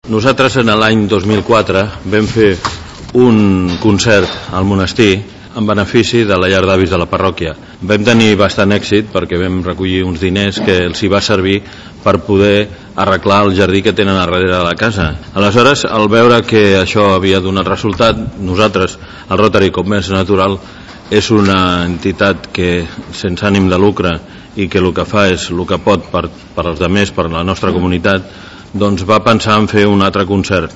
Nosaltres en l'any 2004 vam fer un concert al monestir en benefici de la llar d'avis de la parròquia. Vam tenir bastant èxit perquè vam recollir uns diners que els hi va servir per poder arreglar el jardí que tenen a darrere de la casa. Aleshores, al veure que això havia donat resultat, nosaltres, el Rotary Comerç Natural, és una entitat que sense ànim de lucre i que el que fa és el que pot per als altres, per la nostra comunitat, doncs va pensar en fer un altre concert.